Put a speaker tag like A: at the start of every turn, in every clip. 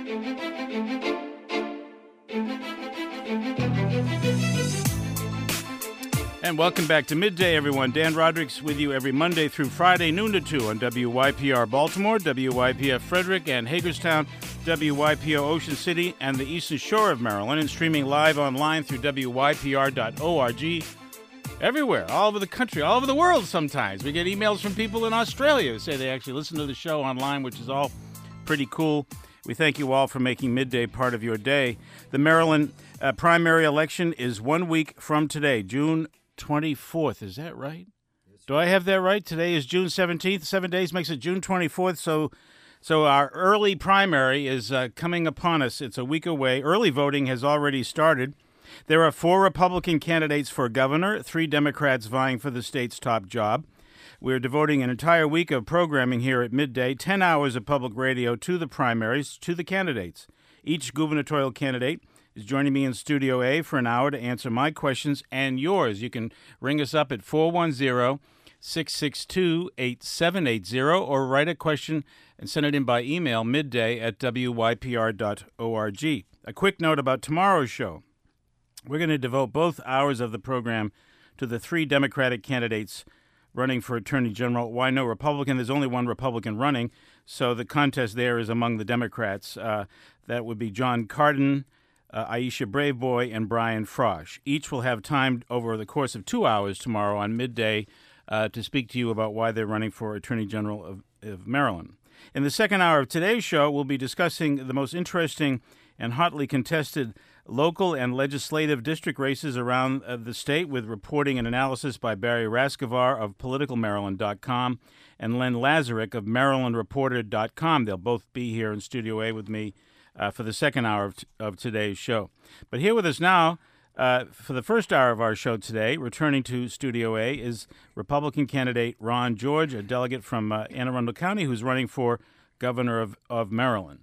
A: And welcome back to Midday, everyone. Dan Roderick's with you every Monday through Friday, noon to 2 on WYPR Baltimore, WYPF Frederick and Hagerstown, WYPO Ocean City, and the Eastern Shore of Maryland, and streaming live online through WYPR.org. Everywhere, all over the country, all over the world sometimes. We get emails from people in Australia who say they actually listen to the show online, which is all pretty cool. We thank you all for making Midday part of your day. The Maryland primary election is 1 week from today, June 24th. Is that right? Do I have that right? Today is June 17th. 7 days makes it June 24th. So our early primary is coming upon us. It's a week away. Early voting has already started. There are 4 Republican candidates for governor, 3 Democrats vying for the state's top job. We're devoting an entire week of programming here at Midday, 10 hours of public radio to the primaries, to the candidates. Each gubernatorial candidate is joining me in Studio A for an hour to answer my questions and yours. You can ring us up at 410-662-8780 or write a question and send it in by email midday@wypr.org. A quick note about tomorrow's show. We're going to devote both hours of the program to the 3 Democratic candidates running for Attorney General. Why no Republican? There's only one Republican running, so the contest there is among the Democrats. That would be John Cardin, Aisha Braveboy, and Brian Frosch. Each will have time over the course of 2 hours tomorrow on Midday to speak to you about why they're running for Attorney General of Maryland. In the second hour of today's show, we'll be discussing the most interesting and hotly contested local and legislative district races around the state with reporting and analysis by Barry Raskovar of PoliticalMaryland.com and Len Lazarick of MarylandReporter.com. They'll both be here in Studio A with me for the second hour of today's show. But here with us now for the first hour of our show today, returning to Studio A, is Republican candidate Ron George, a delegate from Anne Arundel County who's running for governor of Maryland.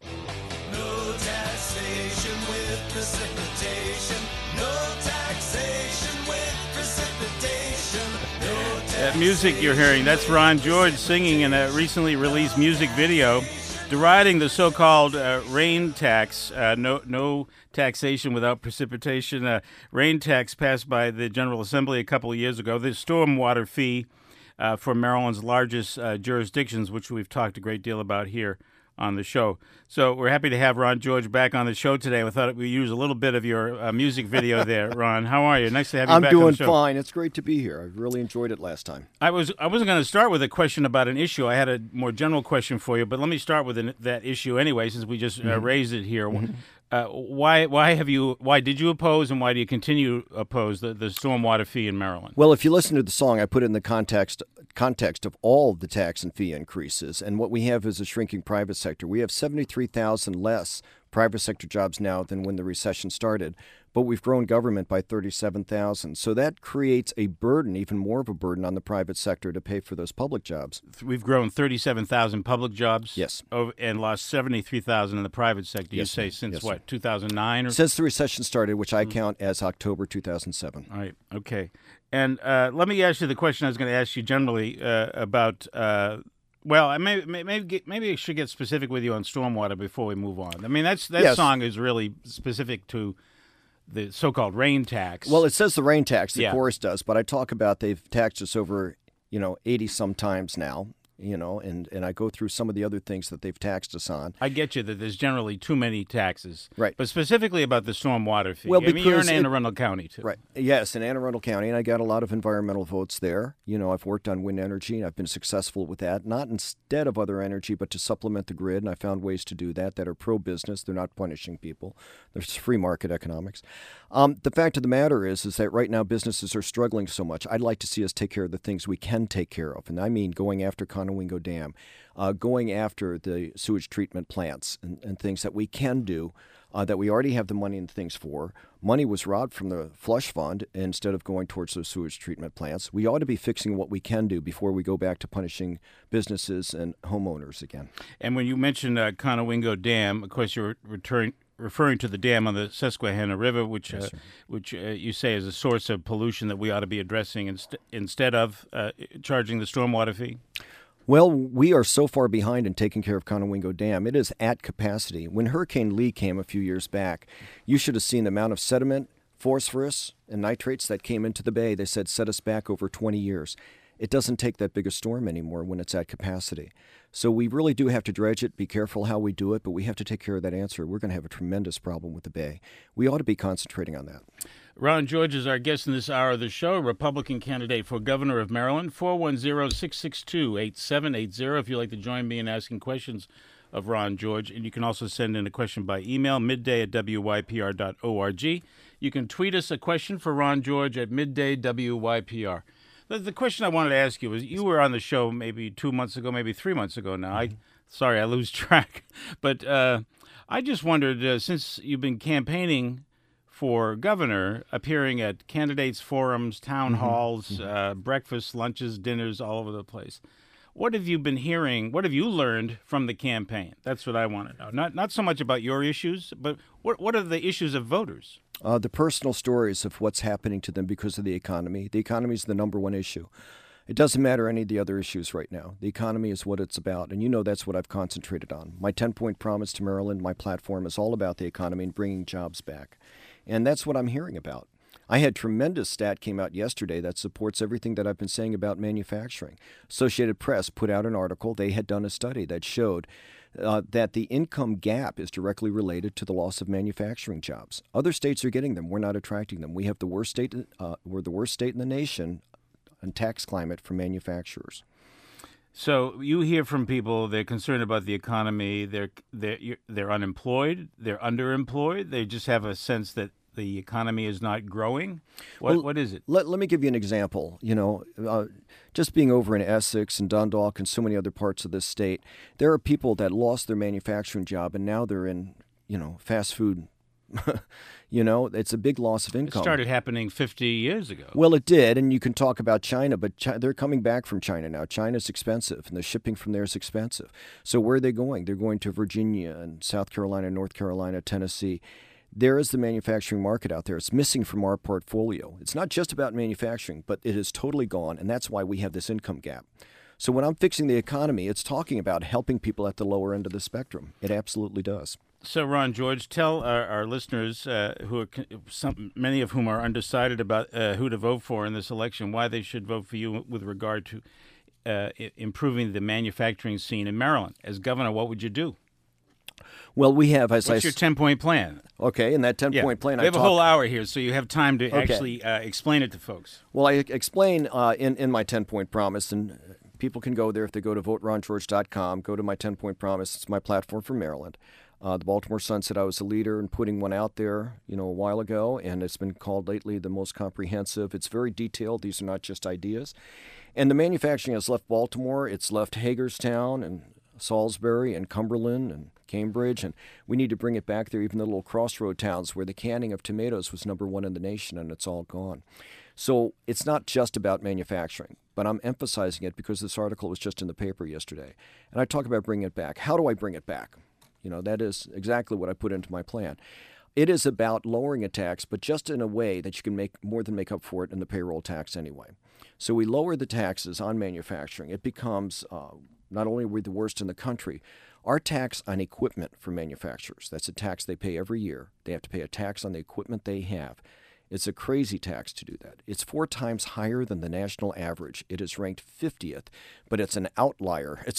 B: No taxation with precipitation. No taxation with precipitation. No
A: That music you're hearing, that's Ron George singing in a recently released music video deriding the so-called rain tax, no taxation without precipitation, rain tax passed by the General Assembly a couple of years ago, the stormwater fee for Maryland's largest jurisdictions, which we've talked a great deal about here on the show. So we're happy to have Ron George back on the show today. We thought we'd use a little bit of your music video there, Ron. How are you? Nice to have you back on the show.
C: I'm doing fine. It's great to be here. I really enjoyed it last time.
A: I wasn't going to start with a question about an issue. I had a more general question for you, but let me start with that issue anyway, since we just raised it here. Why did you oppose, and why do you continue to oppose the stormwater fee in Maryland?
C: Well, if you listen to the song, I put it in the context of all the tax and fee increases, and what we have is a shrinking private sector. We have 73,000 less private sector jobs now than when the recession started, but we've grown government by 37,000. So that creates a burden, even more of a burden on the private sector to pay for those public jobs.
A: We've grown 37,000 public jobs?
C: Yes.
A: And lost 73,000 in the private sector,
C: yes,
A: you say, since
C: yes,
A: what, 2009?
C: Since the recession started, which I count as October 2007.
A: All right, okay. And let me ask you the question I was going to ask you generally about well, maybe I should get specific with you on stormwater before we move on. I mean, that
C: yes.
A: song is really specific to the so-called rain tax.
C: Well, it says the rain tax, the
A: Yeah.
C: chorus does, but I talk about they've taxed us over, 80 some times now, and I go through some of the other things that they've taxed us on.
A: I get you that there's generally too many taxes.
C: Right.
A: But specifically about the stormwater fee.
C: Well,
A: I mean, you're in
C: because
A: Anne Arundel County, too.
C: Right. Yes, in Anne Arundel County, and I got a lot of environmental votes there. I've worked on wind energy, and I've been successful with that, not instead of other energy, but to supplement the grid, and I found ways to do that are pro-business. They're not punishing people. There's free market economics. The fact of the matter is that right now businesses are struggling so much. I'd like to see us take care of the things we can take care of, and I mean going after Conowingo Dam, going after the sewage treatment plants and things that we can do, that we already have the money and things for. Money was robbed from the flush fund instead of going towards those sewage treatment plants. We ought to be fixing what we can do before we go back to punishing businesses and homeowners again.
A: And when you mentioned Conowingo Dam, of course, you're referring to the dam on the Susquehanna River, which you say is a source of pollution that we ought to be addressing instead of charging the stormwater fee?
C: Well, we are so far behind in taking care of Conowingo Dam. It is at capacity. When Hurricane Lee came a few years back, you should have seen the amount of sediment, phosphorus, and nitrates that came into the bay. They said set us back over 20 years. It doesn't take that big a storm anymore when it's at capacity. So we really do have to dredge it, be careful how we do it, but we have to take care of that answer. We're going to have a tremendous problem with the bay. We ought to be concentrating on that.
A: Ron George is our guest in this hour of the show, Republican candidate for governor of Maryland, 410-662-8780 if you'd like to join me in asking questions of Ron George. And you can also send in a question by email, midday@wypr.org. You can tweet us a question for Ron George at middaywypr. The question I wanted to ask you was, you were on the show maybe 2 months ago, maybe 3 months ago now. Sorry, I lose track. But I just wondered, since you've been campaigning for governor, appearing at candidates' forums, town halls, breakfasts, lunches, dinners, all over the place, what have you been hearing? What have you learned from the campaign? That's what I want to know. Not so much about your issues, but what are the issues of voters?
C: The personal stories of what's happening to them because of the economy. The economy is the number one issue. It doesn't matter any of the other issues right now. The economy is what it's about, and you know that's what I've concentrated on. My 10-point promise to Maryland, my platform is all about the economy and bringing jobs back. And that's what I'm hearing about. I had tremendous stat came out yesterday that supports everything that I've been saying about manufacturing. Associated Press put out an article. They had done a study that showed that the income gap is directly related to the loss of manufacturing jobs. Other states are getting them. We're not attracting them. We have the worst state. We're the worst state in the nation on tax climate for manufacturers.
A: So you hear from people, they're concerned about the economy, they're unemployed, they're underemployed, they just have a sense that the economy is not growing? What is it?
C: Let me give you an example. Just being over in Essex and Dundalk and so many other parts of this state, there are people that lost their manufacturing job and now they're in, fast food. It's a big loss of income.
A: It started happening 50 years ago.
C: Well, it did, and you can talk about China, but they're coming back from China now. China's expensive, and the shipping from there is expensive. So where are they going? They're going to Virginia and South Carolina, North Carolina, Tennessee. There is the manufacturing market out there. It's missing from our portfolio. It's not just about manufacturing, but it is totally gone, and that's why we have this income gap. So when I'm fixing the economy, it's talking about helping people at the lower end of the spectrum. It absolutely does.
A: So, Ron George, tell our listeners, many of whom are undecided about who to vote for in this election, why they should vote for you with regard to improving the manufacturing scene in Maryland. As governor, what would you do?
C: Well, we have,
A: What's your 10-point plan?
C: Okay, and that 10-point plan,
A: we have a whole hour here, so you have time to actually explain it to folks.
C: Well, I explain in my 10-point promise, and people can go there if they go to voterongeorge.com, go to my 10-point promise. It's my platform for Maryland. The Baltimore Sun said I was a leader in putting one out there, a while ago, and it's been called lately the most comprehensive. It's very detailed. These are not just ideas. And the manufacturing has left Baltimore. It's left Hagerstown and Salisbury and Cumberland and Cambridge, and we need to bring it back there, even the little crossroad towns where the canning of tomatoes was #1 in the nation, and it's all gone. So it's not just about manufacturing, but I'm emphasizing it because this article was just in the paper yesterday. And I talk about bringing it back. How do I bring it back? That is exactly what I put into my plan. It is about lowering a tax, but just in a way that you can make more than make up for it in the payroll tax anyway. So we lower the taxes on manufacturing. It becomes not only are we the worst in the country, our tax on equipment for manufacturers, that's a tax they pay every year. They have to pay a tax on the equipment they have. It's a crazy tax to do that. It's 4 times higher than the national average. It is ranked 50th, but it's an outlier. It's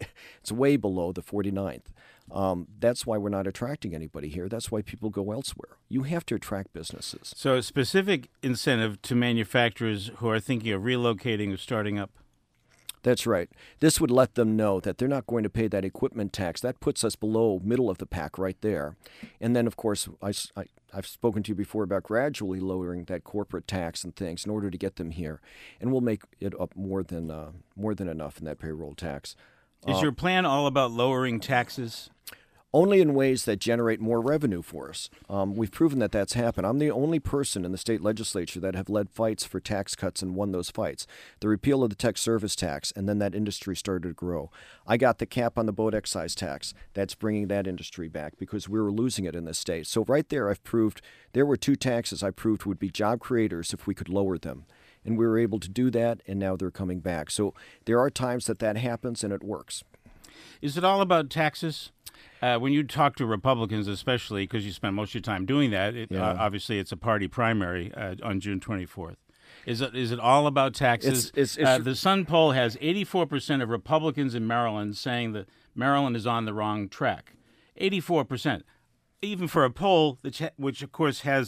C: way below the 49th. That's why we're not attracting anybody here. That's why people go elsewhere. You have to attract businesses.
A: So a specific incentive to manufacturers who are thinking of relocating or starting up.
C: That's right. This would let them know that they're not going to pay that equipment tax. That puts us below middle of the pack right there. And then, of course, I've spoken to you before about gradually lowering that corporate tax and things in order to get them here. And we'll make it up more than enough in that payroll tax.
A: Is your plan all about lowering taxes?
C: Only in ways that generate more revenue for us. We've proven that that's happened. I'm the only person in the state legislature that have led fights for tax cuts and won those fights. The repeal of the tech service tax, and then that industry started to grow. I got the cap on the boat excise tax. That's bringing that industry back because we were losing it in this state. So right there, I've proved there were 2 taxes I proved would be job creators if we could lower them. And we were able to do that, and now they're coming back. So there are times that happens, and it works.
A: Is it all about taxes? When you talk to Republicans, especially because you spend most of your time doing that, obviously it's a party primary on June 24th. Is it all about taxes? The Sun poll has 84% of Republicans in Maryland saying that Maryland is on the wrong track. 84%. Even for a poll which of course has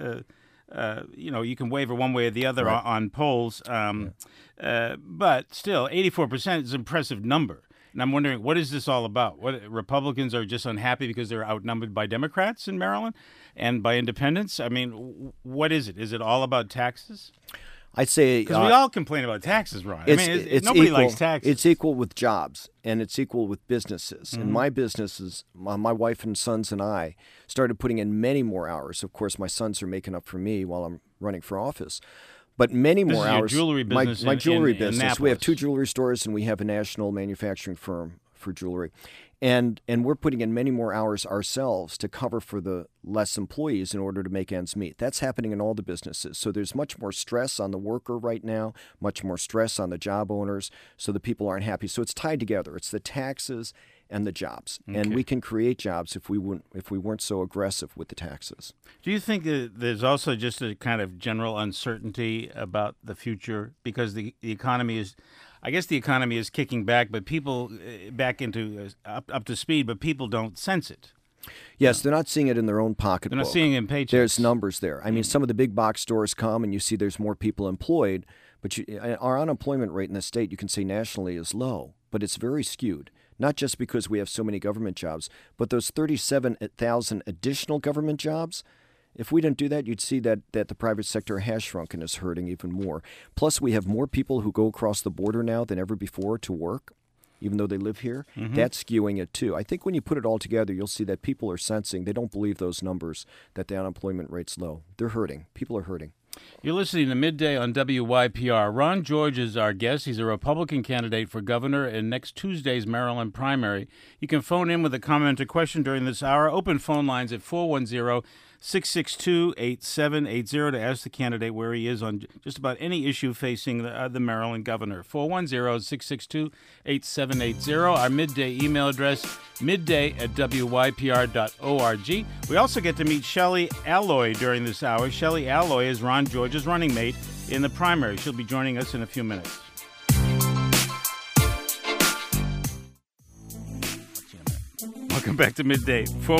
A: you can waver one way or the other on polls, but still 84% is an impressive number. And I'm wondering, what is this all about? What Republicans are just unhappy because they're outnumbered by Democrats in Maryland and by independents? I mean, what is it? Is it all about taxes?
C: I'd say
A: because we all complain about taxes, Ron. Nobody likes taxes.
C: It's equal with jobs, and it's equal with businesses. And my businesses, my wife and sons and I started putting in many more hours. Of course, my sons are making up for me while I'm running for office. But many more hours.
A: Your jewelry business.
C: My jewelry business.
A: Annapolis.
C: We have 2 jewelry stores, and we have a national manufacturing firm for jewelry. And we're putting in many more hours ourselves to cover for the less employees in order to make ends meet. That's happening in all the businesses. So there's much more stress on the worker right now, much more stress on the job owners, so the people aren't happy. So it's tied together. It's the taxes and the jobs. Okay. And we can create jobs if we weren't so aggressive with the taxes.
A: Do you think that there's also just a kind of general uncertainty about the future because the economy is, I guess the economy is kicking back, but people back into up to speed, but people don't sense it?
C: Yes, they're not seeing it in their own pocketbook.
A: They're not seeing it in paychecks.
C: There's numbers there. I mean, some of the big box stores come and you see there's more people employed, but our unemployment rate in the state, you can say nationally, is low, but it's very skewed. Not just because we have so many government jobs, but those 37,000 additional government jobs, if we didn't do that, you'd see that the private sector has shrunk and is hurting even more. Plus, we have more people who go across the border now than ever before to work, even though they live here. Mm-hmm. That's skewing it, too. I think when you put it all together, you'll see that people are sensing, they don't believe those numbers, that the unemployment rate's low. They're hurting. People are hurting.
A: You're listening to Midday on WYPR. Ron George is our guest. He's a Republican candidate for governor in next Tuesday's Maryland primary. You can phone in with a comment or question during this hour. Open phone lines at 410-662-8780 to ask the candidate where he is on just about any issue facing the Maryland governor. 410-662-8780. Our midday email address, midday@wypr.org. We also get to meet Shelley Alloy during this hour. Shelley Alloy is Ron George's running mate in the primary. She'll be joining us in a few minutes. Welcome back to Midday.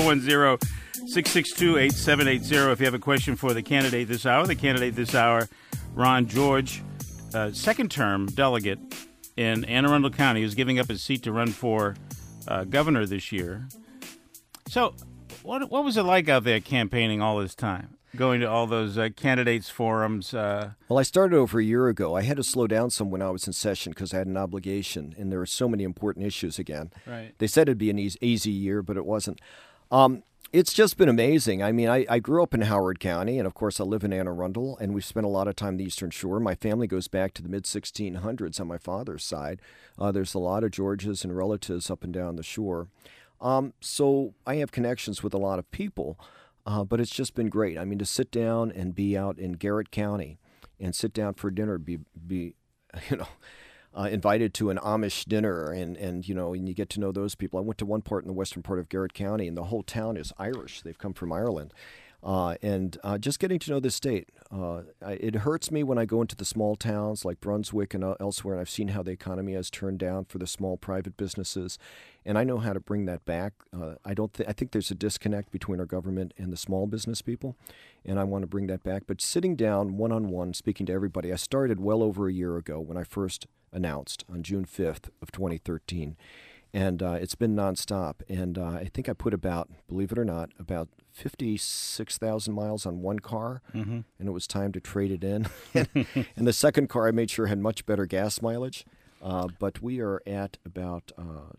A: 410-662-8780 if you have a question for the candidate this hour. The candidate this hour, Ron George, second-term delegate in Anne Arundel County, who's giving up his seat to run for governor this year. So what was it like out there campaigning all this time? Going to all those candidates' forums?
C: Well, I started over a year ago. I had to slow down some when I was in session because I had an obligation, and there were so many important issues again.
A: Right.
C: They said it'd be an easy year, but it wasn't. It's just been amazing. I mean, I grew up in Howard County, and of course I live in Anne Arundel, and we've spent a lot of time in the Eastern Shore. My family goes back to the mid-1600s on my father's side. There's a lot of Georges and relatives up and down the shore. So I have connections with a lot of people. But it's just been great. I mean, to sit down and be out in Garrett County and sit down for dinner, be invited to an Amish dinner, and you get to know those people. I went to one part in the western part of Garrett County, and the whole town is Irish. They've come from Ireland. And just getting to know the state. It hurts me when I go into the small towns like Brunswick and elsewhere, and I've seen how the economy has turned down for the small private businesses, and I know how to bring that back. I think there's a disconnect between our government and the small business people, and I want to bring that back. But sitting down one-on-one, speaking to everybody, I started well over a year ago when I first announced on June 5th of 2013. And it's been nonstop. And I think I put about 56,000 miles on one car, and it was time to trade it in. And the second car I made sure had much better gas mileage. But we are at about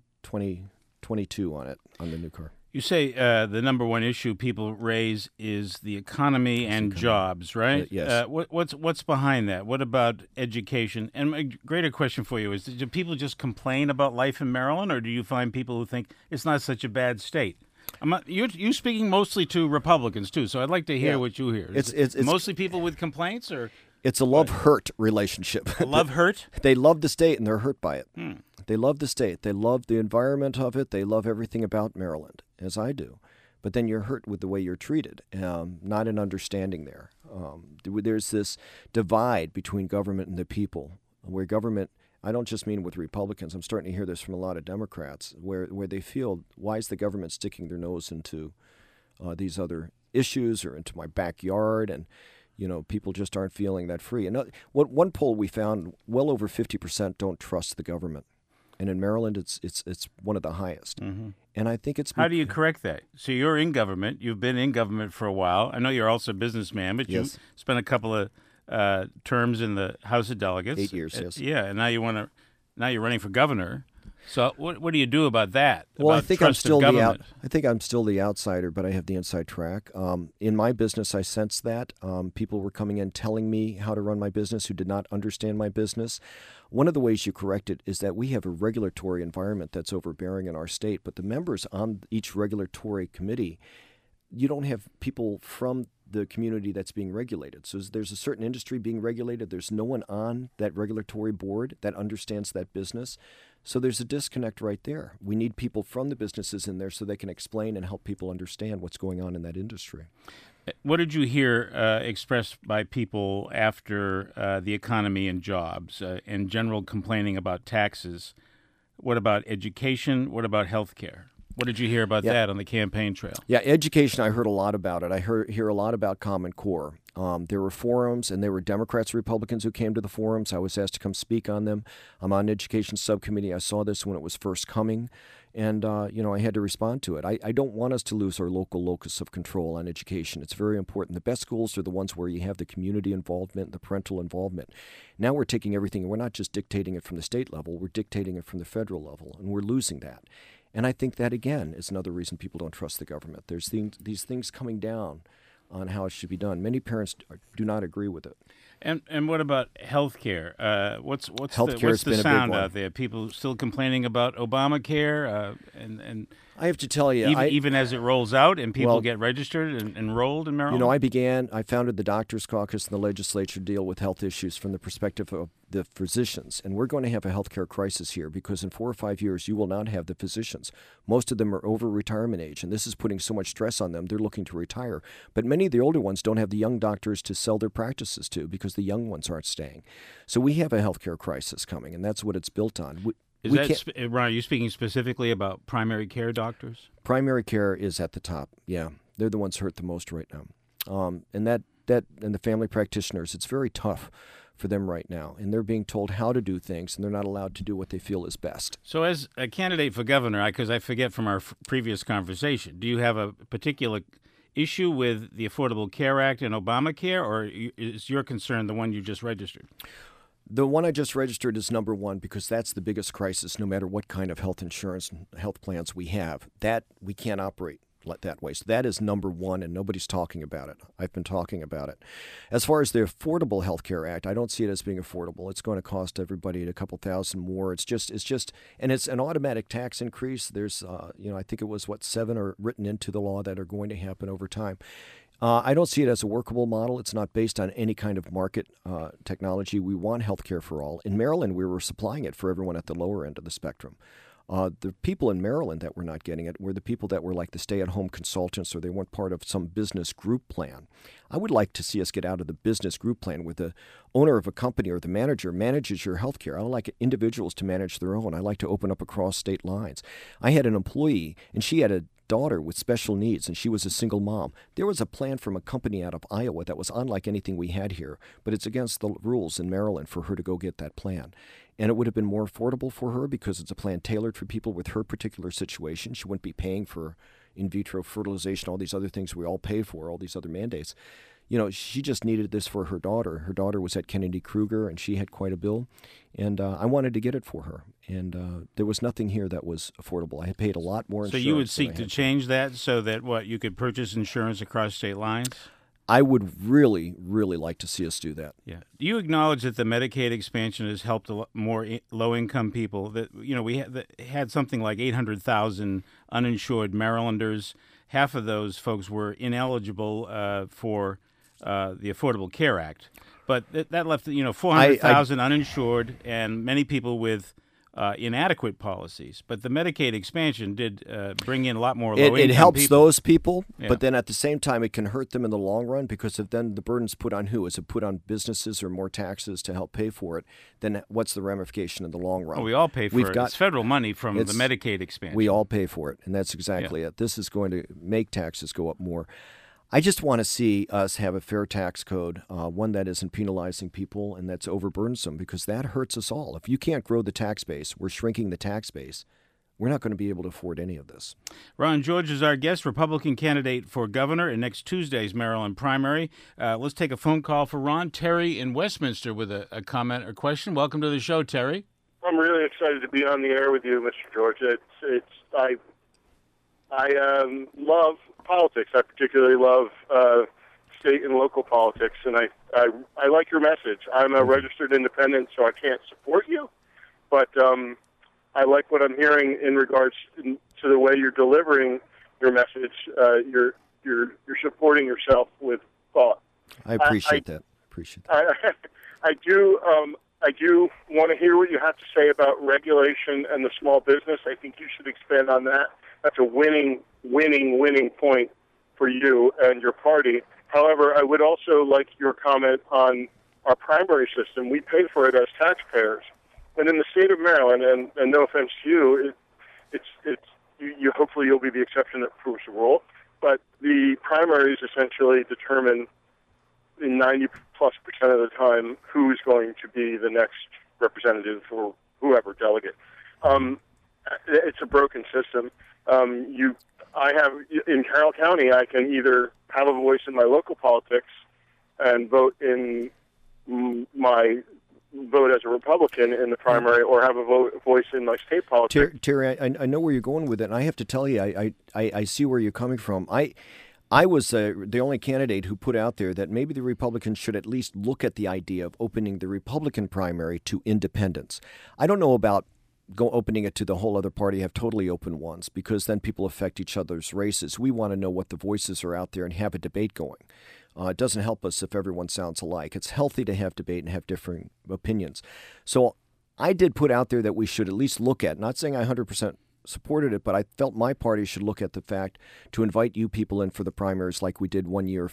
C: 22 on it, on the new car.
A: You say the number one issue people raise is the economy and jobs, right?
C: Yes.
A: What's behind that? What about education? And a greater question for you is, do people just complain about life in Maryland, or do you find people who think it's not such a bad state? You're speaking mostly to Republicans, too, so I'd like to hear what you hear. It's mostly people with complaints, or?
C: It's a love-hurt relationship.
A: Love-hurt?
C: They love the state and they're hurt by it. They love the state. They love the environment of it. They love everything about Maryland, as I do. But then you're hurt with the way you're treated, not an understanding there. There's this divide between government and the people, where government, I don't just mean with Republicans, I'm starting to hear this from a lot of Democrats, where they feel, why is the government sticking their nose into these other issues or into my backyard? And people just aren't feeling that free. And one poll we found, well over 50% don't trust the government. And in Maryland, it's one of the highest. Mm-hmm. And I think it's...
A: How do you correct that? So you're in government. You've been in government for a while. I know you're also a businessman, but you spent a couple of terms in the House of Delegates.
C: 8 years, yes.
A: Yeah, and now you're running for governor. So what do you do about that?
C: Well,
A: about
C: I think I'm still
A: the
C: outsider, but I have the inside track. In my business, I sensed that people were coming in telling me how to run my business who did not understand my business. One of the ways you correct it is that we have a regulatory environment that's overbearing in our state, but the members on each regulatory committee, you don't have people from the community that's being regulated. So there's a certain industry being regulated. There's no one on that regulatory board that understands that business. So there's a disconnect right there. We need people from the businesses in there so they can explain and help people understand what's going on in that industry.
A: What did you hear expressed by people after the economy and jobs, in general complaining about taxes? What about education? What about health care? What did you hear about that on the campaign trail? Yeah,
C: education, I heard a lot about it. I hear a lot about Common Core. There were forums, and there were Democrats, Republicans who came to the forums. I was asked to come speak on them. I'm on Education Subcommittee. I saw this when it was first coming, and I had to respond to it. I don't want us to lose our local locus of control on education. It's very important. The best schools are the ones where you have the community involvement, the parental involvement. Now we're taking everything, and we're not just dictating it from the state level. We're dictating it from the federal level, and we're losing that. And I think that, again, is another reason people don't trust the government. There's these things coming down on how it should be done. Many parents do not agree with it.
A: And what about health care? What's
C: Healthcare's
A: the sound out there? People still complaining about Obamacare? And
C: I have to tell you,
A: even as it rolls out and people get registered and enrolled in Maryland?
C: I founded the Doctors Caucus in the legislature to deal with health issues from the perspective of the physicians. And we're going to have a healthcare crisis here because in 4 or 5 years, you will not have the physicians. Most of them are over retirement age, and this is putting so much stress on them, they're looking to retire. But many of the older ones don't have the young doctors to sell their practices to because the young ones aren't staying. So we have a healthcare crisis coming, and that's what it's built on.
A: Ron, are you speaking specifically about primary care doctors?
C: Primary care is at the top, yeah. They're the ones hurt the most right now. And that and the family practitioners, it's very tough for them right now. And they're being told how to do things, and they're not allowed to do what they feel is best.
A: So as a candidate for governor, because I forget from our previous conversation, do you have a particular issue with the Affordable Care Act and Obamacare, or is your concern the one you just registered?
C: The one I just registered is number one because that's the biggest crisis, no matter what kind of health insurance and health plans we have. That we can't operate that way. So that is number one, and nobody's talking about it. I've been talking about it. As far as the Affordable Health Care Act, I don't see it as being affordable. It's going to cost everybody a couple thousand more. It's just, and it's an automatic tax increase. There's, I think it was 7 are written into the law that are going to happen over time. I don't see it as a workable model. It's not based on any kind of market technology. We want health care for all. In Maryland, we were supplying it for everyone at the lower end of the spectrum. The people in Maryland that were not getting it were the people that were like the stay-at-home consultants, or they weren't part of some business group plan. I would like to see us get out of the business group plan where the owner of a company or the manager manages your health care. I don't like individuals to manage their own. I like to open up across state lines. I had an employee, and she had a daughter with special needs, and she was a single mom. There was a plan from a company out of Iowa that was unlike anything we had here, but it's against the rules in Maryland for her to go get that plan. And it would have been more affordable for her because it's a plan tailored for people with her particular situation. She wouldn't be paying for in vitro fertilization, all these other things we all pay for, all these other mandates. She just needed this for her daughter. Her daughter was at Kennedy Kruger, and she had quite a bill. And I wanted to get it for her. And there was nothing here that was affordable. I had paid a lot more insurance.
A: So you would seek to change that so that, you could purchase insurance across state lines?
C: I would really, really like to see us do that.
A: Yeah. Do you acknowledge that the Medicaid expansion has helped more low-income people? That we had something like 800,000 uninsured Marylanders. Half of those folks were ineligible for the Affordable Care Act. But that left 400,000 uninsured and many people with inadequate policies. But the Medicaid expansion did bring in a lot more low-income people.
C: It helps those people,
A: Yeah.
C: but then at the same time, it can hurt them in the long run because if then the burden's put on who? Is it put on businesses or more taxes to help pay for it? Then what's the ramification in the long run?
A: Oh, we all pay for it. It's federal money from the Medicaid expansion.
C: We all pay for it, and that's exactly it. This is going to make taxes go up more. I just want to see us have a fair tax code, one that isn't penalizing people and that's overburdensome, because that hurts us all. If you can't grow the tax base, we're shrinking the tax base. We're not going to be able to afford any of this.
A: Ron George is our guest, Republican candidate for governor in next Tuesday's Maryland primary. Let's take a phone call for Ron. Terry in Westminster with a comment or question. Welcome to the show, Terry.
D: I'm really excited to be on the air with you, Mr. George. I love politics. I particularly love state and local politics, and I like your message. I'm a registered independent, so I can't support you, but I like what I'm hearing in regards to the way you're delivering your message. You're supporting yourself with thought.
C: I appreciate that.
D: I do want to hear what you have to say about regulation and the small business. I think you should expand on that. That's a winning point for you and your party. However, I would also like your comment on our primary system. We pay for it as taxpayers. And in the state of Maryland, and no offense to you, you hopefully you'll be the exception that proves the rule, but the primaries essentially determine in 90+% of the time who's going to be the next representative or whoever delegate. It's a broken system. I have in Carroll County, I can either have a voice in my local politics and vote as a Republican in the primary, or have a voice in my state politics.
C: Terry, I know where you're going with it, and I have to tell you, I see where you're coming from. I was the only candidate who put out there that maybe the Republicans should at least look at the idea of opening the Republican primary to independents. I don't know about opening it to the whole other party, have totally open ones, because then people affect each other's races. We want to know what the voices are out there and have a debate going. It doesn't help us if everyone sounds alike. It's healthy to have debate and have differing opinions. So I did put out there that we should at least look at, not saying I 100% supported it, but I felt my party should look at the fact to invite you people in for the primaries like we did one year,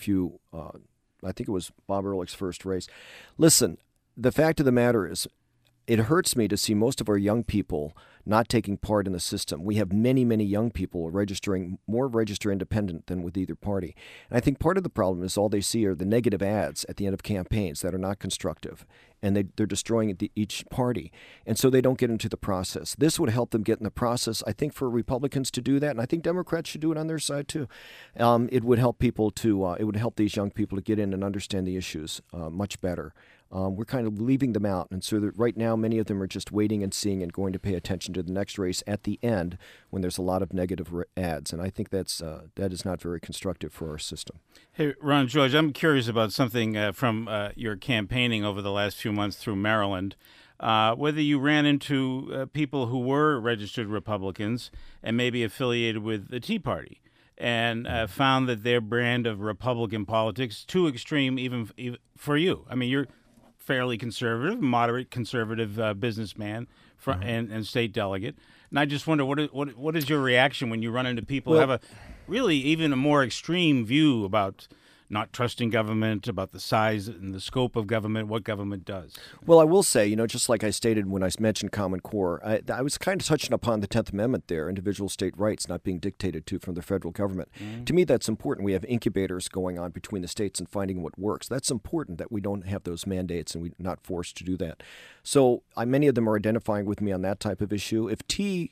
C: I think it was Bob Ehrlich's first race. Listen, the fact of the matter is, it hurts me to see most of our young people not taking part in the system. We have many, many young people more register independent than with either party. And I think part of the problem is all they see are the negative ads at the end of campaigns that are not constructive, and they're destroying each party. And so they don't get into the process. This would help them get in the process, I think, for Republicans to do that, and I think Democrats should do it on their side too. It would help people it would help these young people to get in and understand the issues much better. We're kind of leaving them out, and so that right now many of them are just waiting and seeing and going to pay attention to the next race at the end when there's a lot of negative ads, and I think that is not very constructive for our system.
A: Hey, Ron George, I'm curious about something from your campaigning over the last few months through Maryland. Whether you ran into people who were registered Republicans and maybe affiliated with the Tea Party, and found that their brand of Republican politics too extreme even for you. I mean, you're fairly conservative, moderate conservative businessman and state delegate. And I just wonder, what is your reaction when you run into people who have even a more extreme view about not trusting government, about the size and the scope of government, what government does?
C: Well, I will say, just like I stated when I mentioned Common Core, I was kind of touching upon the 10th Amendment there, individual state rights not being dictated to from the federal government. Mm-hmm. To me, that's important. We have incubators going on between the states and finding what works. That's important that we don't have those mandates and we're not forced to do that. So many of them are identifying with me on that type of issue. If the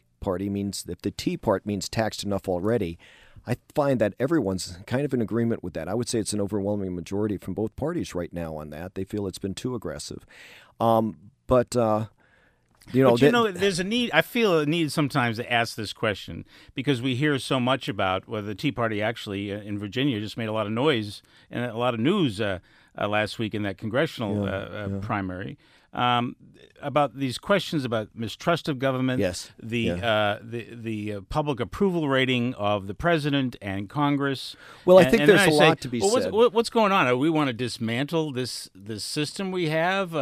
C: T part means taxed enough already, I find that everyone's kind of in agreement with that. I would say it's an overwhelming majority from both parties right now on that. They feel it's been too aggressive. There's
A: a need. I feel a need sometimes to ask this question because we hear so much about the Tea Party actually in Virginia just made a lot of noise and a lot of news last week in that congressional primary. about these questions about mistrust of government,
C: Yes.
A: the public approval rating of the president and Congress.
C: Well, I
A: And-
C: think
A: and then
C: there's a
A: say,
C: lot to be
A: well,
C: said.
A: What's going on? We want to dismantle this system we have.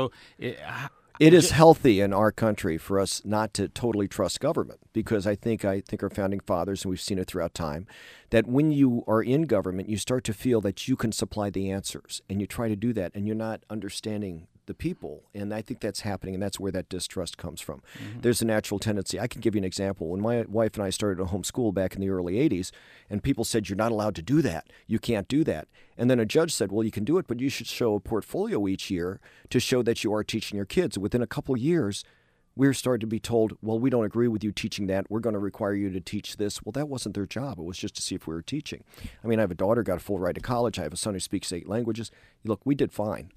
C: It is healthy in our country for us not to totally trust government, because I think our founding fathers, and we've seen it throughout time, that when you are in government, you start to feel that you can supply the answers, and you try to do that, and you're not understanding the people. And I think that's happening, and that's where that distrust comes from. There's a natural tendency. I can give you an example. When my wife and I started a homeschool back in the early 80s, and people said, you're not allowed to do that. You can't do that. And then a judge said, well, you can do it, but you should show a portfolio each year to show that you are teaching your kids. Within a couple of years, we're starting to be told, well, we don't agree with you teaching that. We're going to require you to teach this. Well, that wasn't their job. It was just to see if we were teaching. I mean, I have a daughter, got a full ride to college. I have a son who speaks 8 languages. Look, we did fine.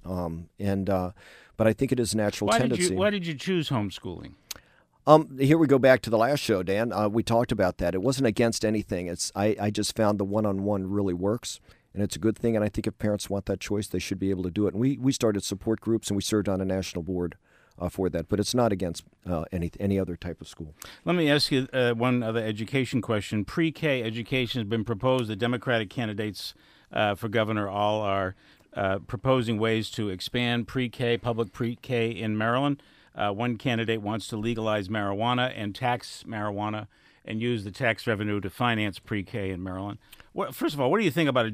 C: But I think it is a natural tendency.
A: Why did you choose homeschooling?
C: Here we go back to the last show, Dan. We talked about that. It wasn't against anything. I just found the one-on-one really works, and it's a good thing. And I think if parents want that choice, they should be able to do it. And we started support groups, and we served on a national board for that. But it's not against any other type of school.
A: Let me ask you one other education question. Pre-K education has been proposed. The Democratic candidates for governor all are proposing ways to expand pre-K, public pre-K in Maryland. One candidate wants to legalize marijuana and tax marijuana and use the tax revenue to finance pre-K in Maryland. First of all, what do you think about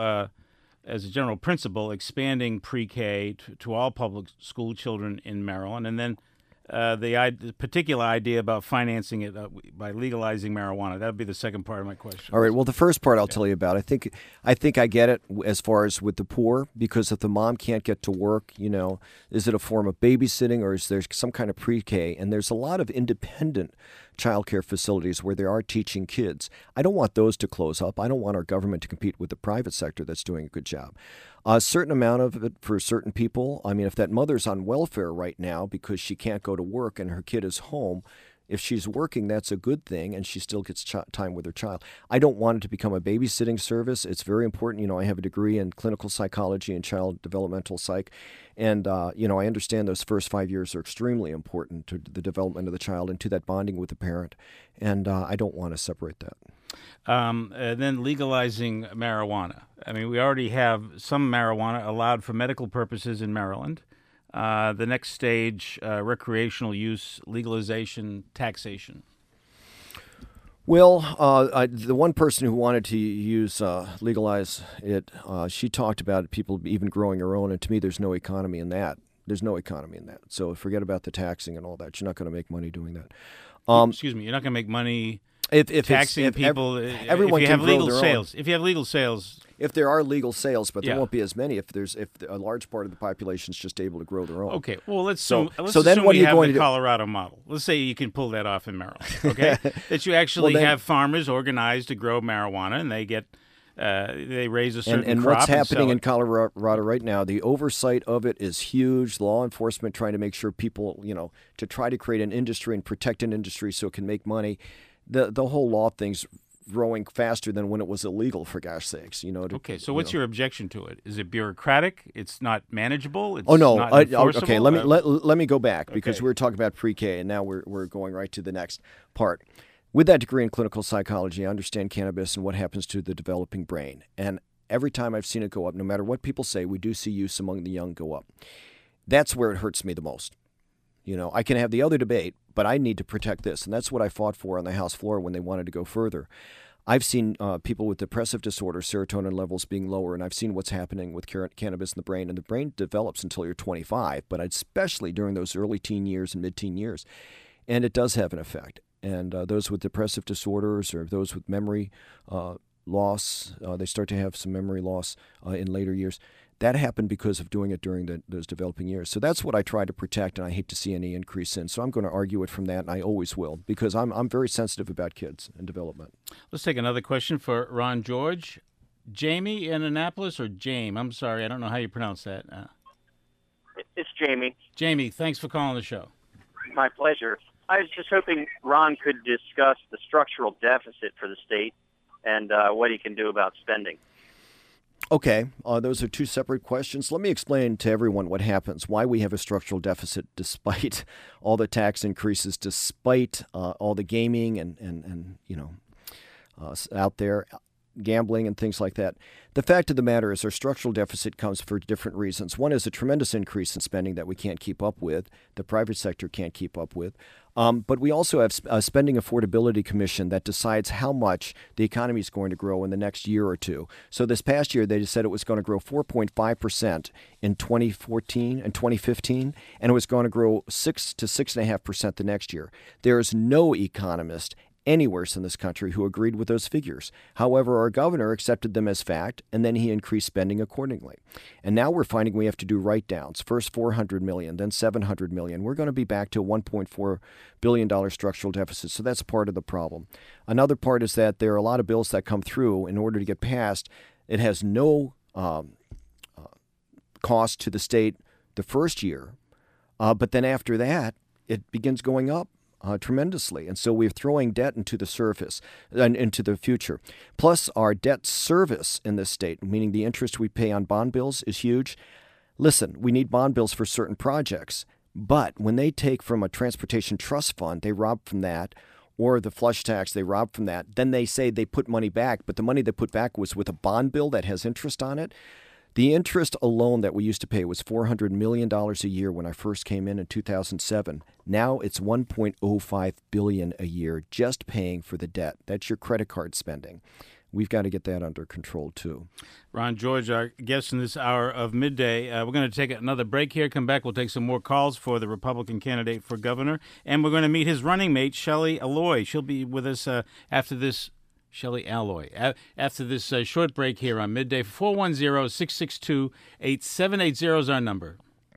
A: as a general principle, expanding pre-K to all public school children in Maryland, and then the particular idea about financing it by legalizing marijuana? That would be the second part of my question.
C: All right. Well, the first part I'll tell you about. I think I get it as far as with the poor, because if the mom can't get to work, is it a form of babysitting, or is there some kind of pre-K? And there's a lot of independent child care facilities where they are teaching kids. I don't want those to close up. I don't want our government to compete with the private sector that's doing a good job. A certain amount of it for certain people. I mean, if that mother's on welfare right now because she can't go to work and her kid is home, if she's working, that's a good thing, and she still gets time with her child. I don't want it to become a babysitting service. It's very important. I have a degree in clinical psychology and child developmental psych, and I understand those first 5 years are extremely important to the development of the child and to that bonding with the parent, and I don't want to separate that.
A: Then legalizing marijuana. I mean, we already have some marijuana allowed for medical purposes in Maryland. The next stage, recreational use, legalization, taxation.
C: Well, the one person who wanted to legalize it, she talked about people even growing her own, and to me, there's no economy in that. There's no economy in that. So forget about the taxing and all that. You're not going to make money doing that.
A: Excuse me, you're not going to make money
C: if
A: taxing people.
C: Everyone
A: if you
C: can
A: have
C: grow
A: legal
C: their
A: sales.
C: own.
A: If you have legal sales.
C: If there are legal sales, but there
A: Yeah.
C: won't be as many if a large part of the population is just able to grow their own.
A: Okay, well, let's
C: So
A: assume
C: then what
A: we
C: are you
A: have
C: going
A: the
C: to do?
A: Colorado model. Let's say you can pull that off in Maryland, okay? That you actually
C: Well, then-
A: have farmers organized to grow marijuana, and they get they raise a certain
C: And
A: crop
C: what's happening
A: and
C: in Colorado right now, the oversight of it is huge. Law enforcement trying to make sure people, to try to create an industry and protect an industry so it can make money. The whole law thing's growing faster than when it was illegal, for gosh sakes.
A: Okay, so what's your objection to it? Is it bureaucratic? It's not manageable? It's
C: Oh no!
A: not
C: Okay,
A: enforceable?
C: let me go back because
A: Okay.
C: we were talking about pre-K, and now we're going right to the next part. With that degree in clinical psychology, I understand cannabis and what happens to the developing brain. And every time I've seen it go up, no matter what people say, we do see use among the young go up. That's where it hurts me the most. I can have the other debate, but I need to protect this, and that's what I fought for on the House floor when they wanted to go further. I've seen people with depressive disorder, serotonin levels being lower, and I've seen what's happening with cannabis in the brain. And the brain develops until you're 25, but especially during those early teen years and mid-teen years. And it does have an effect. And those with depressive disorders or those with memory loss, they start to have some memory loss in later years. That happened because of doing it during those developing years. So that's what I try to protect, and I hate to see any increase in. So I'm going to argue it from that, and I always will, because I'm very sensitive about kids and development.
A: Let's take another question for Ron George. Jamie in Annapolis, or Jame? I'm sorry, I don't know how you pronounce that.
E: It's Jamie.
A: Jamie, thanks for calling the show.
E: My pleasure. I was just hoping Ron could discuss the structural deficit for the state and what he can do about spending.
C: Okay, those are two separate questions. Let me explain to everyone what happens, why we have a structural deficit despite all the tax increases, despite all the gaming and out there, gambling and things like that. The fact of the matter is our structural deficit comes for different reasons. One is a tremendous increase in spending that we can't keep up with, the private sector can't keep up with. But we also have a Spending Affordability Commission that decides how much the economy is going to grow in the next year or two. So this past year, they said it was going to grow 4.5% in 2014 and 2015, and it was going to grow 6 to 6.5% the next year. There is no economist anywhere in this country who agreed with those figures. However, our governor accepted them as fact, and then he increased spending accordingly. And now we're finding we have to do write-downs. First $400 million, then $700 million. We're going to be back to a $1.4 billion structural deficit, so that's part of the problem. Another part is that there are a lot of bills that come through in order to get passed. It has no cost to the state the first year, but then after that, it begins going up tremendously. And so we're throwing debt into the surface and into the future. Plus, our debt service in this state, meaning the interest we pay on bond bills, is huge. Listen, we need bond bills for certain projects, but when they take from a transportation trust fund, they rob from that, or the flush tax, they rob from that. Then they say they put money back, but the money they put back was with a bond bill that has interest on it. The interest alone that we used to pay was $400 million a year when I first came in 2007. Now it's $1.05 billion a year just paying for the debt. That's your credit card spending. We've got to get that under control, too.
A: Ron George, our guest in this hour of midday. We're going to take another break here. Come back. We'll take some more calls for the Republican candidate for governor. And we're going to meet his running mate, Shelley Alloy. She'll be with us after this. Shelley Alloy. After this short break here on Midday, 410-662-8780 is our number.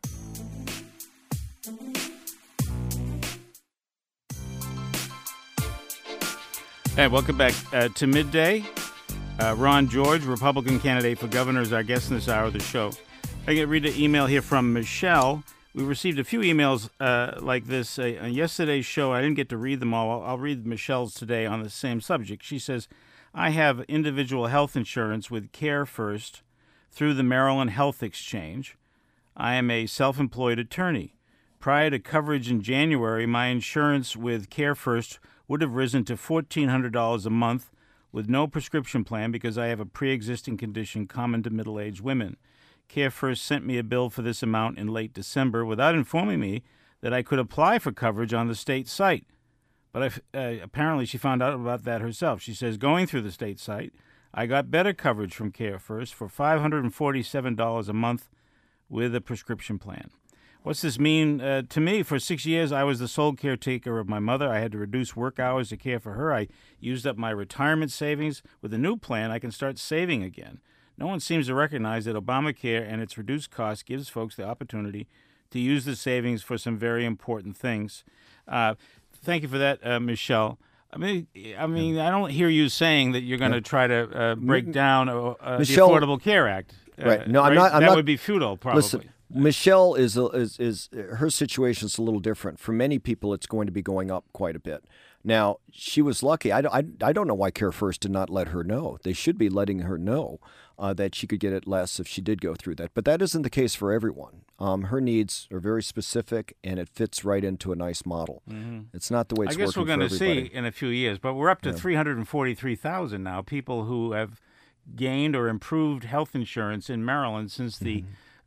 A: Hey, welcome back to Midday. Ron George, Republican candidate for governor, is our guest in this hour of the show. I get read an email here from Michelle. We received a few emails like this on yesterday's show. I didn't get to read them all. I'll read Michelle's today on the same subject. She says, I have individual health insurance with Care First through the Maryland Health Exchange. I am a self-employed attorney. Prior to coverage in January, my insurance with Care First would have risen to $1,400 a month with no prescription plan because I have a pre-existing condition common to middle-aged women. Care First sent me a bill for this amount in late December without informing me that I could apply for coverage on the state site. But apparently she found out about that herself. She says, going through the state site, I got better coverage from Care First for $547 a month with a prescription plan. What's this mean to me? For 6 years, I was the sole caretaker of my mother. I had to reduce work hours to care for her. I used up my retirement savings. With a new plan, I can start saving again. No one seems to recognize that Obamacare and its reduced costs gives folks the opportunity to use the savings for some very important things. Thank you for that, Michelle. I mean, I don't hear you saying that you're going to try to break down the Affordable Care Act.
C: Right? No,
A: right?
C: I'm not.
A: That would be futile, probably.
C: Listen, Michelle is her situation's a little different. For many people, it's going to be going up quite a bit. Now, she was lucky. I don't know why Care First did not let her know. They should be letting her know that she could get it less if she did go through that. But that isn't the case for everyone. Her needs are very specific, and it fits right into a nice model. Mm-hmm. It's not the way it's working for everybody.
A: I guess we're going to see in a few years, but we're up to 343,000 now, people who have gained or improved health insurance in Maryland since the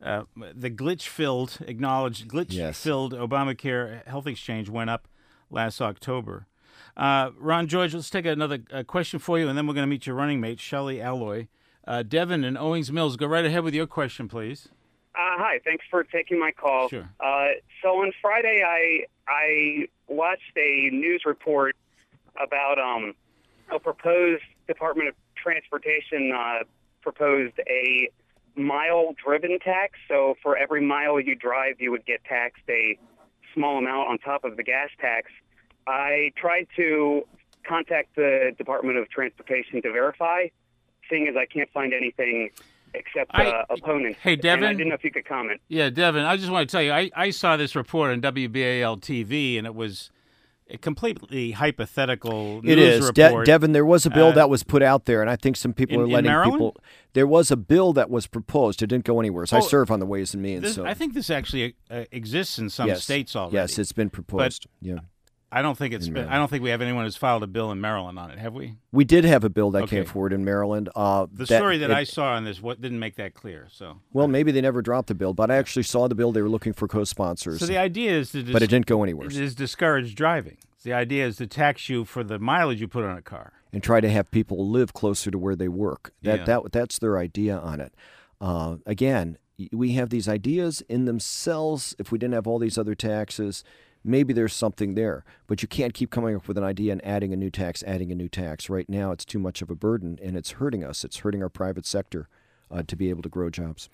A: acknowledged glitch-filled Obamacare health exchange went up last October. Ron George, let's take another question for you, and then we're going to meet your running mate, Shelley Alloy. Devin in Owings Mills, go right ahead with your question, please.
F: Hi, thanks for taking my call.
A: Sure.
F: So on Friday, I watched a news report about a proposed Department of Transportation proposed a mile-driven tax. So for every mile you drive, you would get taxed a small amount on top of the gas tax. I tried to contact the Department of Transportation to verify, seeing as I can't find anything except opponents.
A: Hey, Devin.
F: And I didn't know if you could comment.
A: Yeah, Devin, I just want to tell you, I saw this report on WBAL TV, and it was a completely hypothetical
C: It
A: news
C: is.
A: report.
C: Devin, there was a bill that was put out there, and I think some people are
A: in
C: letting
A: Maryland?
C: people. There was a bill that was proposed. It didn't go anywhere. So I
A: Oh,
C: serve on the Ways and Means. So
A: I think this actually exists in some
C: yes,
A: states already.
C: yes, it's been proposed. Yeah.
A: I don't think it's
C: in
A: been.
C: Maryland.
A: I don't think we have anyone who's filed a bill in Maryland on it. Have we?
C: We did have a bill that
A: Okay.
C: came forward in Maryland.
A: The story that I saw on this didn't make that clear. So
C: Well, maybe they never dropped the bill, but I actually saw the bill. They were looking for co-sponsors.
A: the idea is to
C: but it didn't go anywhere.
A: is discourage driving. The idea is to tax you for the mileage you put on a car.
C: And try to have people live closer to where they work. That's their idea on it. Again, we have these ideas in themselves. If we didn't have all these other taxes, maybe there's something there. But you can't keep coming up with an idea and adding a new tax. Right now, it's too much of a burden, and it's hurting us. It's hurting our private sector to be able to grow jobs.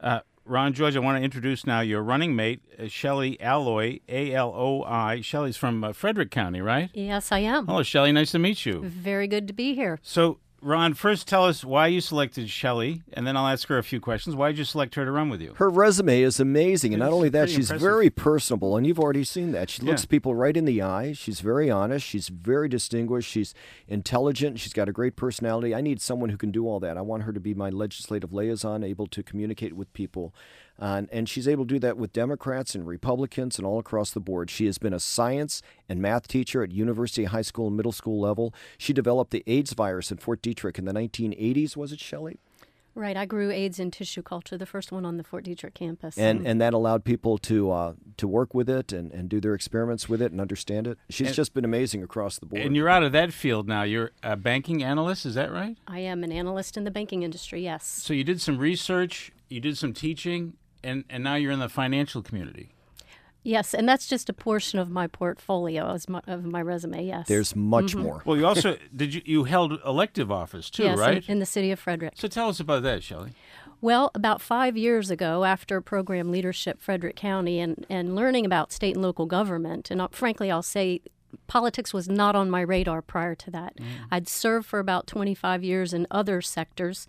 A: Ron George, I want to introduce now your running mate, Shelley Alloy, A-L-O-I. Shelley's from Frederick County, right?
G: Yes, I am.
A: Hello, Shelley. Nice to meet you.
G: Very good to be here.
A: So, Ron, first tell us why you selected Shelley, and then I'll ask her a few questions. Why did you select her to run with you?
C: Her resume is amazing, and not
A: It's
C: only that,
A: pretty
C: she's
A: impressive.
C: very personable, and you've already seen that. She looks
A: Yeah.
C: people right in the eye. She's very honest. She's very distinguished. She's intelligent. She's got a great personality. I need someone who can do all that. I want her to be my legislative liaison, able to communicate with people. And she's able to do that with Democrats and Republicans and all across the board. She has been a science and math teacher at university, high school, and middle school level. She developed the AIDS virus in Fort Detrick in the 1980s, was it, Shelley?
G: Right, I grew AIDS in tissue culture, the first one on the Fort Detrick campus.
C: And that allowed people to work with it and do their experiments with it and understand it. She's just been amazing across the board.
A: And you're out of that field now. You're a banking analyst, is that right?
G: I am an analyst in the banking industry, yes.
A: So you did some research, you did some teaching, and now you're in the financial community.
G: Yes, and that's just a portion of my portfolio, of my resume, yes.
C: There's much more.
A: Well, you also you held elective office too,
G: yes,
A: right?
G: in the city of Frederick.
A: So tell us about that, Shelley.
G: Well, about 5 years ago, after program leadership Frederick County and learning about state and local government, and frankly, I'll say politics was not on my radar prior to that. I'd served for about 25 years in other sectors.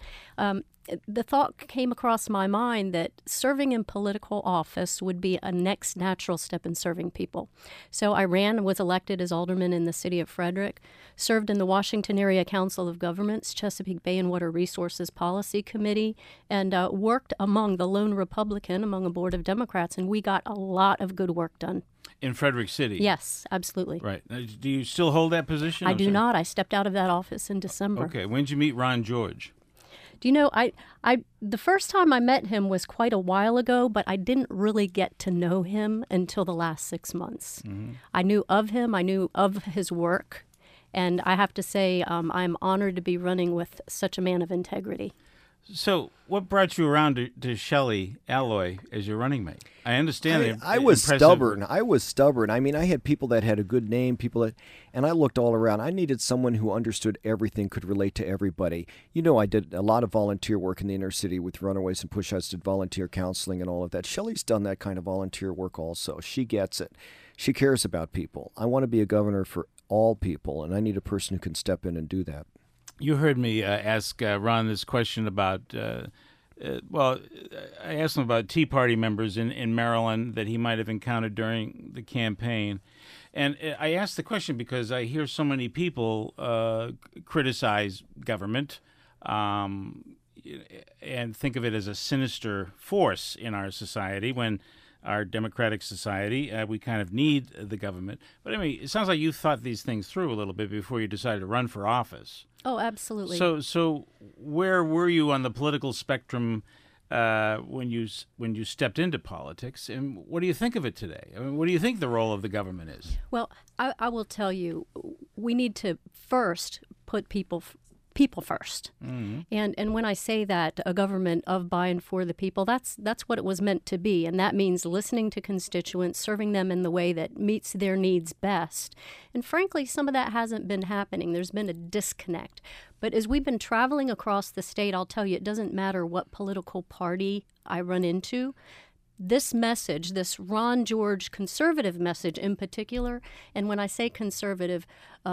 G: The thought came across my mind that serving in political office would be a next natural step in serving people. So I ran and was elected as alderman in the city of Frederick, served in the Washington Area Council of Governments, Chesapeake Bay and Water Resources Policy Committee, and worked among the lone Republican among a board of Democrats, and we got a lot of good work done.
A: In Frederick City.
G: Yes, absolutely.
A: Right. Now, do you still hold that position?
G: I do not. I stepped out of that office in December.
A: Okay. When did you meet Ron George?
G: Do you know, the first time I met him was quite a while ago, but I didn't really get to know him until the last 6 months. I knew of him, I knew of his work, and I have to say I'm honored to be running with such a man of integrity.
A: So, what brought you around to Shelley Alloy as your running mate? I understand.
C: I was stubborn. I mean, I had people that had a good name, and I looked all around. I needed someone who understood everything, could relate to everybody. You know, I did a lot of volunteer work in the inner city with Runaways and Pushouts, did volunteer counseling and all of that. Shelley's done that kind of volunteer work also. She gets it. She cares about people. I want to be a governor for all people, and I need a person who can step in and do that.
A: You heard me ask Ron this question about, I asked him about Tea Party members in Maryland that he might have encountered during the campaign. And I asked the question because I hear so many people criticize government and think of it as a sinister force in our society when our democratic society, we kind of need the government. But I mean, it sounds like you thought these things through a little bit before you decided to run for office.
G: Oh, absolutely.
A: So where were you on the political spectrum when you stepped into politics, and what do you think of it today? I mean, what do you think the role of the government is?
G: Well, I will tell you, we need to first put people first. Mm-hmm. And when I say that, a government of, by, and for the people, that's what it was meant to be. And that means listening to constituents, serving them in the way that meets their needs best. And frankly, some of that hasn't been happening. There's been a disconnect. But as we've been traveling across the state, I'll tell you, it doesn't matter what political party I run into. This message, this Ron George conservative message in particular, and when I say conservative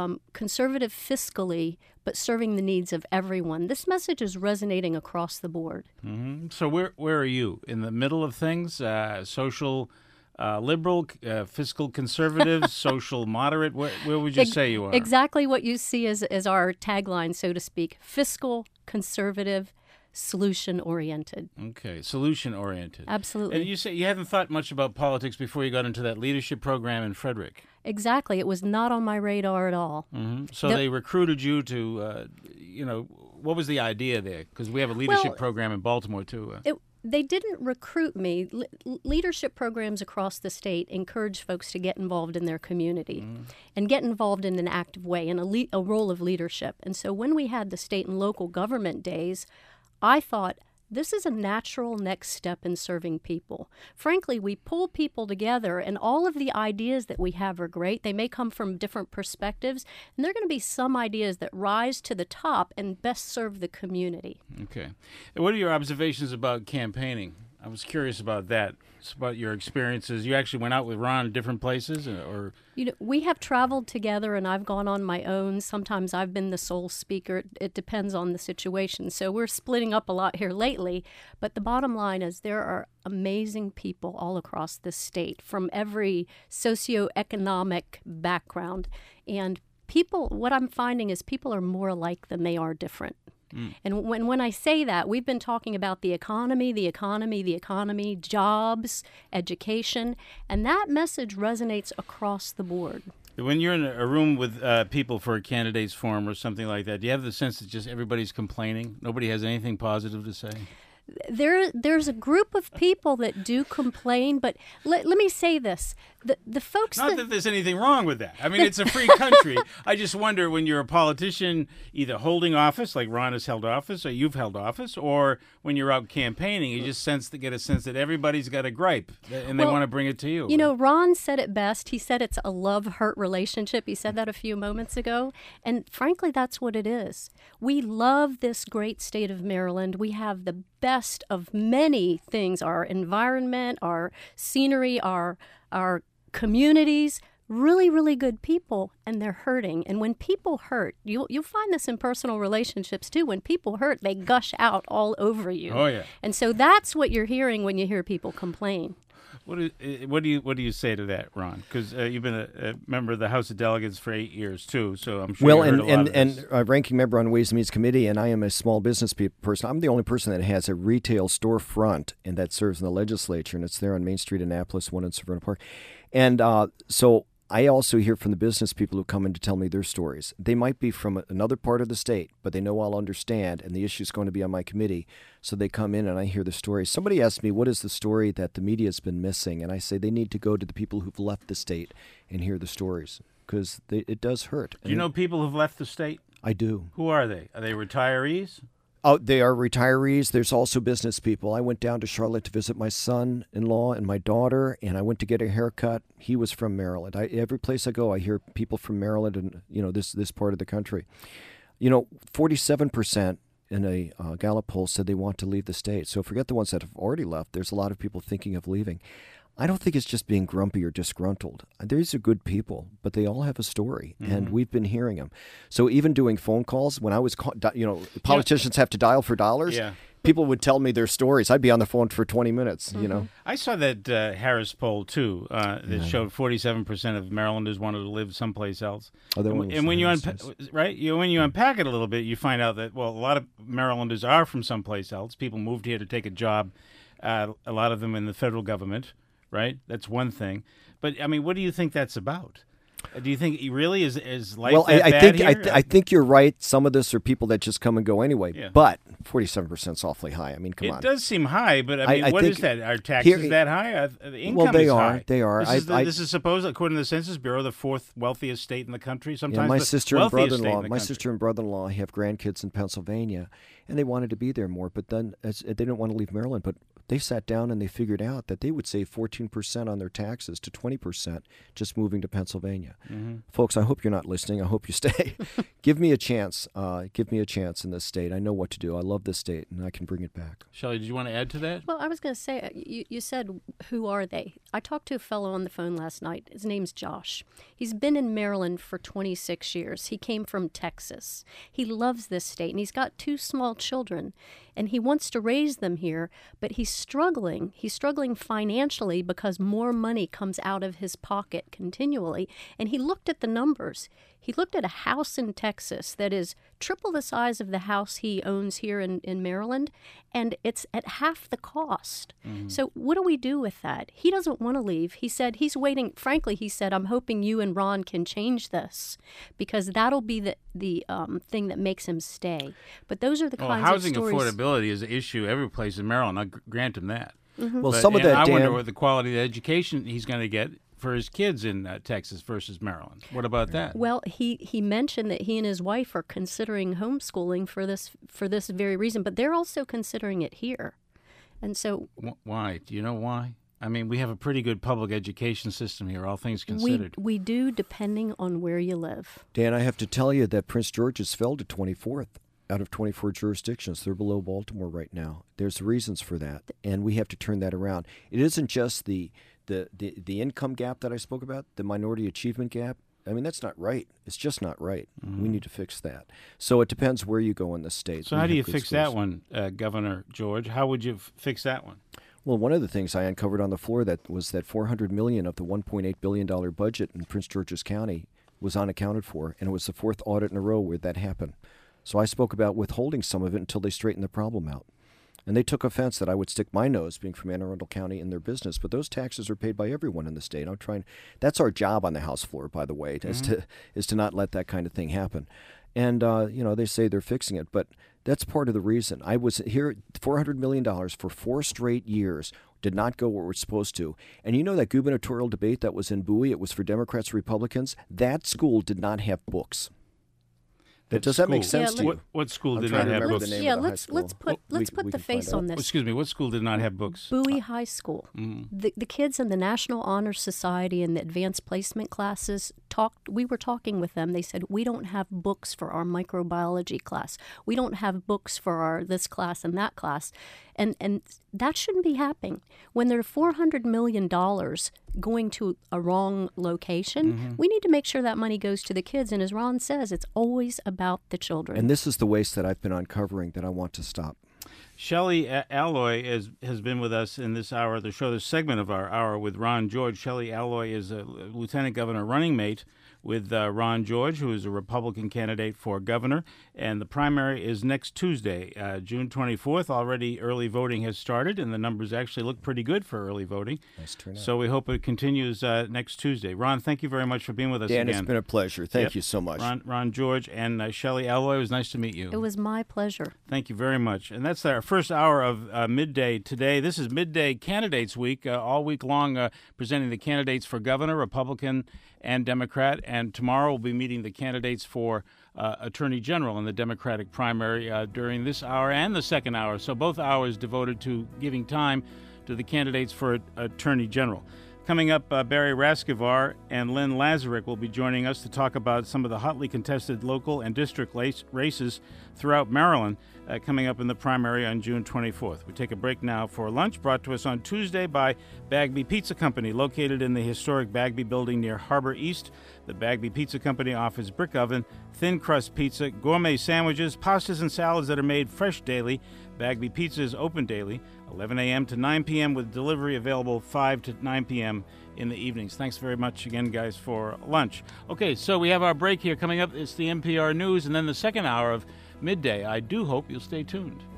G: fiscally, but serving the needs of everyone, this message is resonating across the board.
A: Mm-hmm. So where are you? In the middle of things? Social liberal, fiscal conservative, social moderate? Where would you say you are?
G: Exactly what you see as our tagline, so to speak: fiscal, conservative, solution-oriented.
A: Okay, solution-oriented.
G: Absolutely.
A: And you say you hadn't thought much about politics before you got into that leadership program in Frederick.
G: Exactly. It was not on my radar at all.
A: Mm-hmm. So they recruited you to, what was the idea there? Because we have a leadership program in Baltimore, too.
G: They didn't recruit me. Leadership programs across the state encourage folks to get involved in their community and get involved in an active way in a role of leadership. And so when we had the state and local government days, I thought, this is a natural next step in serving people. Frankly, we pull people together, and all of the ideas that we have are great. They may come from different perspectives, and there are going to be some ideas that rise to the top and best serve the community.
A: Okay. And what are your observations about campaigning? I was curious about that. It's about your experiences. You actually went out with Ron different places, or?
G: We have traveled together, and I've gone on my own. Sometimes I've been the sole speaker. It depends on the situation. So we're splitting up a lot here lately. But the bottom line is there are amazing people all across the state from every socioeconomic background. And people, what I'm finding is people are more alike than they are different. And when I say that, we've been talking about the economy, jobs, education, and that message resonates across the board.
A: When you're in a room with people for a candidates forum or something like that, do you have the sense that just everybody's complaining? Nobody has anything positive to say?
G: There's a group of people that do complain, but let me say this. The folks
A: Not that there's anything wrong with that. I mean, it's a free country. I just wonder when you're a politician either holding office, like Ron has held office, or you've held office, or when you're out campaigning, you just get a sense that everybody's got a gripe, and they want to bring it to you.
G: Ron said it best. He said it's a love-hurt relationship. He said that a few moments ago, and frankly, that's what it is. We love this great state of Maryland. We have the best of many things: our environment, our scenery, our communities, really, really good people, and they're hurting. And when people hurt, you'll find this in personal relationships too. When people hurt, they gush out all over you.
A: Oh, yeah.
G: And so that's what you're hearing when you hear people complain.
A: What do you say to that, Ron? Because you've been a member of the House of Delegates for 8 years too, so I'm sure.
C: Well,
A: you heard a lot of this.
C: ranking member on Ways and Means Committee, and I am a small business person. I'm the only person that has a retail storefront and that serves in the legislature, and it's there on Main Street, Annapolis, one in Severna Park, and so. I also hear from the business people who come in to tell me their stories. They might be from another part of the state, but they know I'll understand, and the issue is going to be on my committee. So they come in and I hear the stories. Somebody asked me, what is the story that the media has been missing? And I say they need to go to the people who've left the state and hear the stories, because it does hurt.
A: Do you know people who've left the state?
C: I do.
A: Who are they? Are they retirees?
C: Oh, they are retirees. There's also business people. I went down to Charlotte to visit my son-in-law and my daughter, and I went to get a haircut. He was from Maryland. Every place I go, I hear people from Maryland and this part of the country. 47% in a Gallup poll said they want to leave the state. So forget the ones that have already left. There's a lot of people thinking of leaving. I don't think it's just being grumpy or disgruntled. These are good people, but they all have a story, and we've been hearing them. So even doing phone calls, when I was, politicians have to dial for dollars.
A: Yeah.
C: People would tell me their stories. I'd be on the phone for 20 minutes,
A: I saw that Harris poll, too, that showed 47% of Marylanders wanted to live someplace else.
C: Oh,
A: and when you unpack it a little bit, you find out that, a lot of Marylanders are from someplace else. People moved here to take a job, a lot of them in the federal government, right? That's one thing. But, I mean, what do you think that's about? Do you think he really is like that bad here?
C: I think you're right. Some of this are people that just come and go anyway.
A: Yeah.
C: But 47% is awfully high. I mean, come on.
A: It does seem high, but I mean, what is that? Are taxes that high? The income
C: well, they
A: is
C: are.
A: high.
C: They are.
A: This is supposed, according to the Census Bureau, the fourth wealthiest state in the country. Sometimes
C: my
A: the
C: sister and
A: wealthiest state in
C: brother-in-law.
A: the
C: My
A: country.
C: sister and brother-in-law have grandkids in Pennsylvania, and they wanted to be there more. But then they didn't want to leave Maryland. But they sat down and they figured out that they would save 14% on their taxes to 20% just moving to Pennsylvania. Mm-hmm. Folks, I hope you're not listening. I hope you stay. Give me a chance. Give me a chance in this state. I know what to do. I love this state, and I can bring it back.
A: Shelley, did you want to add to that?
G: Well, I was going to say, you said, who are they? I talked to a fellow on the phone last night. His name's Josh. He's been in Maryland for 26 years. He came from Texas. He loves this state, and he's got 2 small children. and he wants to raise them here, but he's struggling. He's struggling financially because more money comes out of his pocket continually. And he looked at the numbers. He looked at a house in Texas that is triple the size of the house he owns here in Maryland, and it's at half the cost. So what do we do with that? He doesn't want to leave. He said he's waiting. Frankly, he said, I'm hoping you and Ron can change this because that'll be the thing that makes him stay. But those are the kinds of stories.
A: Housing affordability is an issue every place in Maryland. I grant him that.
C: Well, some of that,
A: I
C: Dan,
A: wonder what the quality of education he's going to get for his kids in Texas versus Maryland. What about that?
G: Well, he mentioned that he and his wife are considering homeschooling for this very reason, but they're also considering it here. And so
A: why? Do you know why? I mean, we have a pretty good public education system here, all things considered.
G: We do, depending on where you live.
C: Dan, I have to tell you that Prince George's fell to 24th out of 24 jurisdictions. They're below Baltimore right now. There's reasons for that, and we have to turn that around. It isn't just the income gap that I spoke about, the minority achievement gap. I mean, that's not right. It's just not right. We need to fix that. So it depends where you go in the state.
A: So how do you fix that one, Governor George? How would you fix that one?
C: Well, one of the things I uncovered on the floor that was that $400 million of the $1.8 billion budget in Prince George's County was unaccounted for, and it was the fourth audit in a row where that happened. So I spoke about withholding some of it until they straightened the problem out. And they took offense that I would stick my nose, being from Anne Arundel County, in their business. But those taxes are paid by everyone in the state. I'm trying. That's our job on the House floor, by the way, is to not let that kind of thing happen. And they say they're fixing it, but that's part of the reason. I was here. $400 million for 4 straight years did not go where we're supposed to. And you know that gubernatorial debate that was in Bowie? It was for Democrats, Republicans. That school did not have books. Does that make sense to you?
A: What school did not have books?
G: Let's put the face on this.
A: Excuse me, what school did not have books?
G: Bowie High School. The kids in the National Honor Society and the advanced placement classes we were talking with them. They said, we don't have books for our microbiology class. We don't have books for our this class and that class. And that shouldn't be happening. When there are $400 million going to a wrong location, we need to make sure that money goes to the kids. And as Ron says, it's always about the children.
C: And this is the waste that I've been uncovering that I want to stop.
A: Shelley Alloy has been with us in this hour of the show, this segment of our hour with Ron George. Shelley Alloy is a lieutenant governor running mate with Ron George, who is a Republican candidate for governor. And the primary is next Tuesday, June 24th. Already early voting has started, and the numbers actually look pretty good for early voting.
C: Nice turnout.
A: So we hope it continues next Tuesday. Ron, thank you very much for being with us
C: Dan,
A: again.
C: it's been a pleasure. Thank you so much.
A: Ron George and Shelley Alloy, it was nice to meet you.
G: It was my pleasure.
A: Thank you very much. And that's our first hour of Midday today. This is Midday Candidates Week, all week long presenting the candidates for governor, Republican and Democrat. And tomorrow we'll be meeting the candidates for Attorney General in the Democratic primary during this hour and the second hour. So both hours devoted to giving time to the candidates for Attorney General. Coming up, Barry Raskovar and Lynn Lazarick will be joining us to talk about some of the hotly contested local and district races throughout Maryland coming up in the primary on June 24th. We take a break now for lunch, brought to us on Tuesday by Bagby Pizza Company, located in the historic Bagby building near Harbor East. The Bagby Pizza Company offers brick oven, thin crust pizza, gourmet sandwiches, pastas and salads that are made fresh daily. Bagby Pizza is open daily, 11 a.m. to 9 p.m. with delivery available 5 to 9 p.m. in the evenings. Thanks very much again, guys, for lunch. Okay, so we have our break here coming up. It's the NPR News and then the second hour of Midday. I do hope you'll stay tuned.